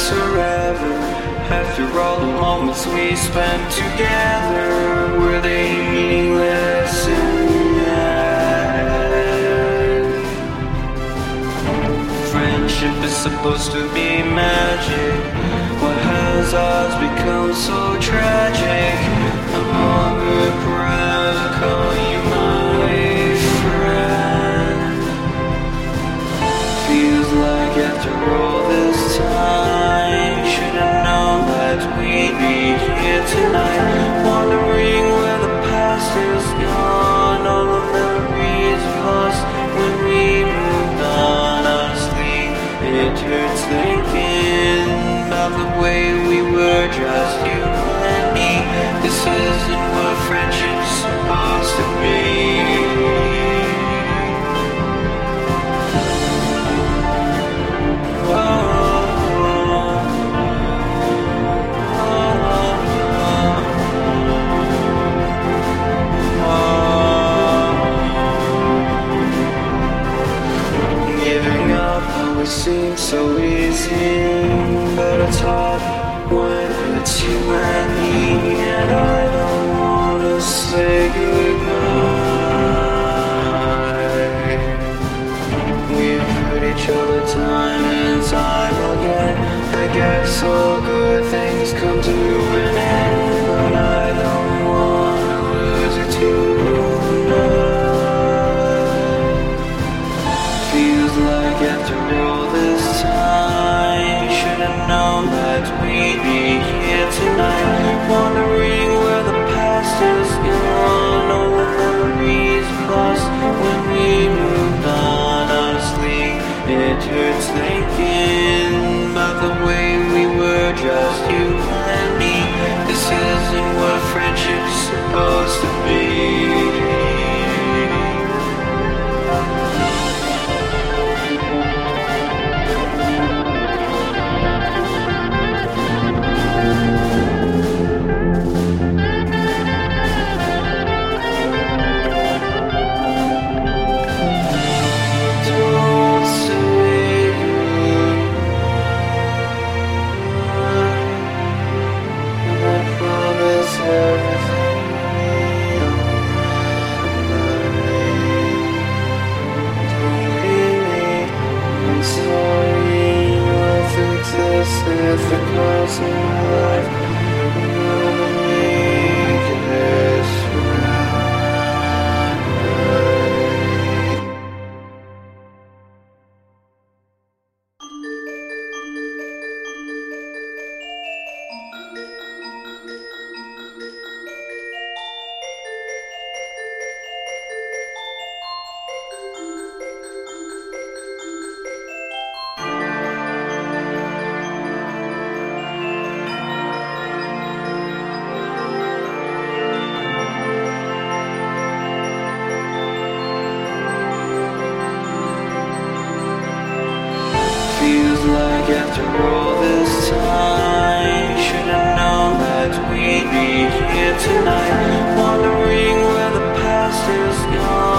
forever. After all the moments we spent together, were they meaningless in the end? Friendship is supposed to be magic. Why has ours become so tragic? I'm longer proud to call you my friend. Feels like after all this time, should've known that we'd be here tonight, wondering where the past is gone, all the memories lost when we moved on. Honestly, it hurts thinking about the way we were, just you and me. This isn't what friendship's supposed to be. Giving up always seems so easy, but it's hard when it's you and me, and I don't wanna say goodbye. We've hurt each other time and time again. I guess all good things come to an end, but I don't wanna lose you tonight. Feels like after all this time, should've known that we'd be here tonight, wondering where the past is gone, all the memories lost when we moved on. Honestly, it hurts thinking about the way we were, just you and me. This isn't what friendship's supposed to be. If the cause of my life, I'm gonna make this right. Feels like after all this time, should've known that we'd be here tonight, wondering where the past is gone.